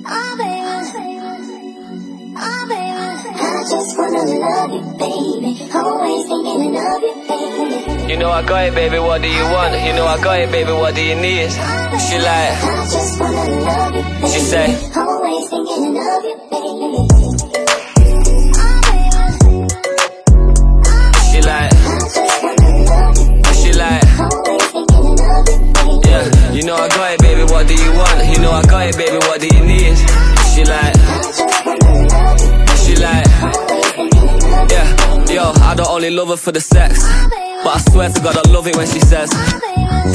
Oh baby, oh baby, I just wanna love you, baby. Always thinking of you, baby. You know I got it, baby, what do you want? You know I got it, baby, what do you need? She like, I just wanna love you, baby. She say, always thinking of you, baby. She like, she like, yeah. You know I got it, baby, what do you want? You know I got it, baby, what do you need? She like, she like, yeah. Yo, I don't only love her for the sex, but I swear to God I love it when she says,